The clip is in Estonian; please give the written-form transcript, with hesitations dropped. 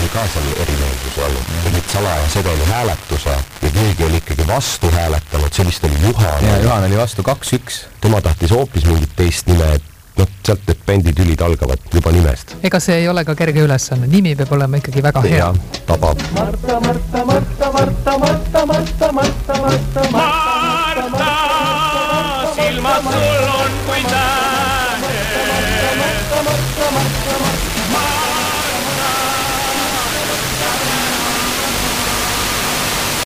oli ka seal erimeelsus olnud. Tegid salaja sedeli hääletuse ja keegi oli ikkagi vastu hääletanud, see vist oli Juhan. Ja Juhan oli vastu 2-1. Tema tahtis hoopis mingit teist nime, et sealt need bänditülid algavad juba nimest. Ega see ei ole ka kerge ülesanne. Nimi peab olema ikkagi väga hea. Ja, tabab. Marta, Marta, Marta, Marta, Marta, Marta, Marta, Marta, Marta, Marta, silmad sul